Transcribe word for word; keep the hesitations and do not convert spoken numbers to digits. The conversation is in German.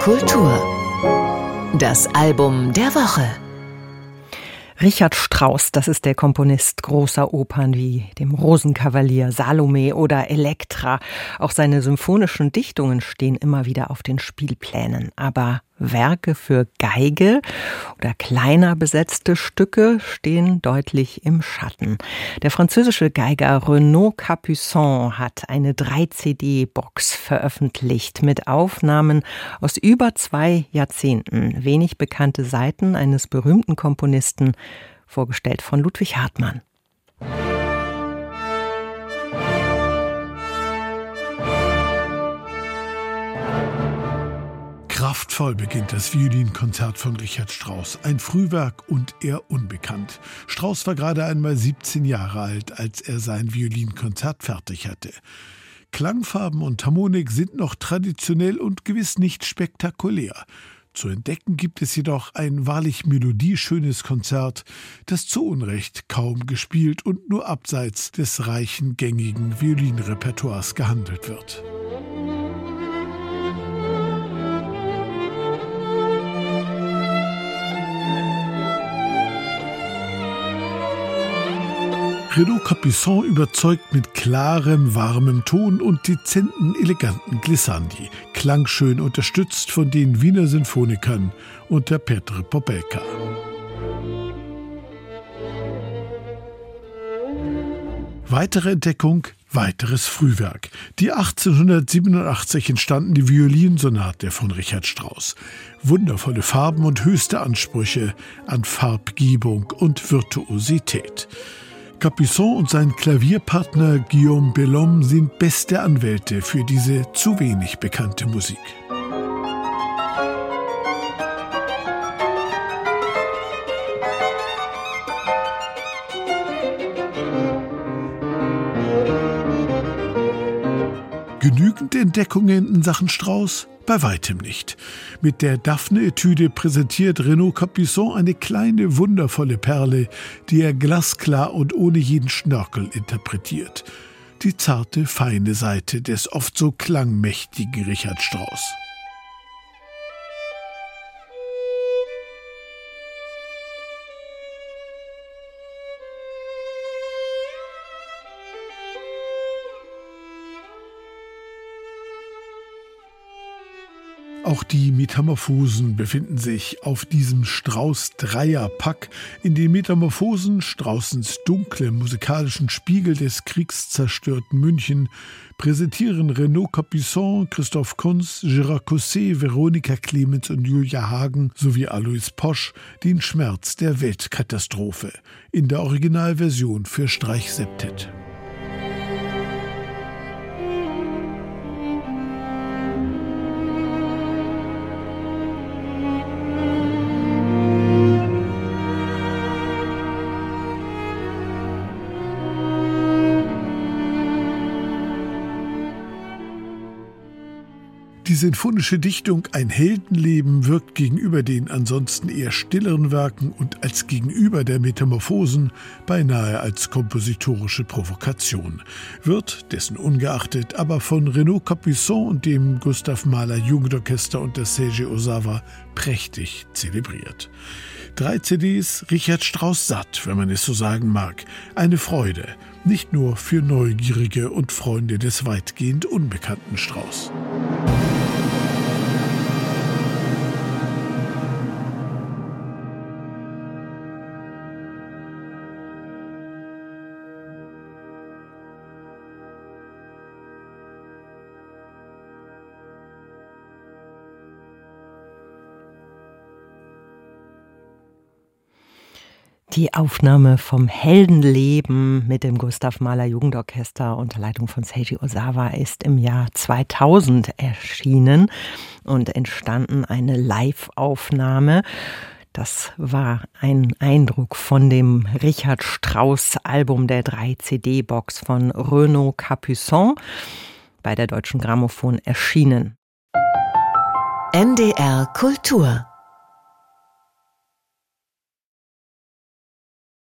Kultur. Das Album der Woche. Richard Strauss, das ist der Komponist großer Opern wie dem Rosenkavalier, Salome oder Elektra. Auch seine symphonischen Dichtungen stehen immer wieder auf den Spielplänen. Aber Werke für Geige oder kleiner besetzte Stücke stehen deutlich im Schatten. Der französische Geiger Renaud Capuçon hat eine drei C D-Box veröffentlicht mit Aufnahmen aus über zwei Jahrzehnten. Wenig bekannte Seiten eines berühmten Komponisten, vorgestellt von Ludwig Hartmann. Kraftvoll beginnt das Violinkonzert von Richard Strauss. Ein Frühwerk und eher unbekannt. Strauss war gerade einmal siebzehn Jahre alt, als er sein Violinkonzert fertig hatte. Klangfarben und Harmonik sind noch traditionell und gewiss nicht spektakulär. Zu entdecken gibt es jedoch ein wahrlich melodieschönes Konzert, das zu Unrecht kaum gespielt und nur abseits des reichen, gängigen Violinrepertoires gehandelt wird. Renaud Capuçon überzeugt mit klarem, warmem Ton und dezenten, eleganten Glissandi, klangschön unterstützt von den Wiener Sinfonikern unter Petr Popelka. Weitere Entdeckung, weiteres Frühwerk. Die achtzehnhundertsiebenundachtzig entstandene Violinsonate von Richard Strauss. Wundervolle Farben und höchste Ansprüche an Farbgebung und Virtuosität. Capuçon und sein Klavierpartner Guillaume Bellhomme sind beste Anwälte für diese zu wenig bekannte Musik. Genügend Entdeckungen in Sachen Strauss? Bei weitem nicht. Mit der Daphne-Etüde präsentiert Renaud Capuçon eine kleine, wundervolle Perle, die er glasklar und ohne jeden Schnörkel interpretiert. Die zarte, feine Seite des oft so klangmächtigen Richard Strauss. Auch die Metamorphosen befinden sich auf diesem Strauß-Dreier-Pack. In den Metamorphosen, Straußens dunkle musikalischen Spiegel des kriegszerstörten München, präsentieren Renaud Capuçon, Christoph Kunz, Gérard Cosset, Veronika Clemens und Julia Hagen sowie Alois Posch den Schmerz der Weltkatastrophe in der Originalversion für Streichseptett. Die sinfonische Dichtung Ein Heldenleben wirkt gegenüber den ansonsten eher stilleren Werken und als Gegenüber der Metamorphosen beinahe als kompositorische Provokation, wird dessen ungeachtet aber von Renaud Capuçon und dem Gustav Mahler Jugendorchester unter Seiji Ozawa prächtig zelebriert. Drei C Ds, Richard Strauss satt, wenn man es so sagen mag. Eine Freude, nicht nur für Neugierige und Freunde des weitgehend unbekannten Strauss. Die Aufnahme vom Heldenleben mit dem Gustav Mahler Jugendorchester unter Leitung von Seiji Ozawa ist im Jahr zweitausend erschienen und entstanden eine Live-Aufnahme. Das war ein Eindruck von dem Richard Strauss Album der drei C D-Box von Renaud Capuçon, bei der Deutschen Grammophon erschienen. N D R Kultur